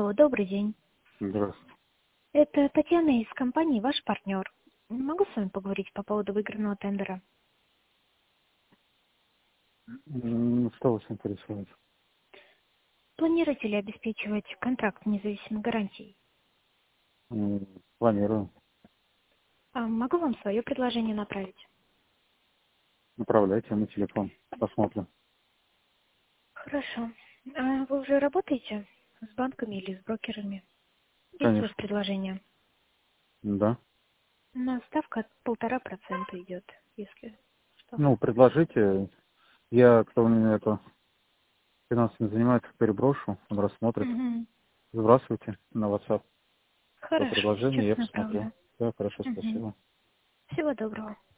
Алло, добрый день. Здравствуйте. Это Татьяна из компании «Ваш партнер». Могу с вами поговорить по поводу выигранного тендера? Что вас интересует? Планируете ли обеспечивать контракт независимой гарантией? Планирую. Могу вам свое предложение направить? Направляйте на телефон. Посмотрим. Хорошо. Вы уже работаете с банками или с брокерами? Есть у вас Конечно. предложение? Да. Ставка 1,5% идет, если что. Предложите. Я, кто мне это финансами занимается, переброшу. Он рассмотрит. Мгм. Сбрасывайте на WhatsApp по Хорошо, сейчас предложению, я посмотрю. направлю. Да, хорошо, Мгм. спасибо. Всего доброго.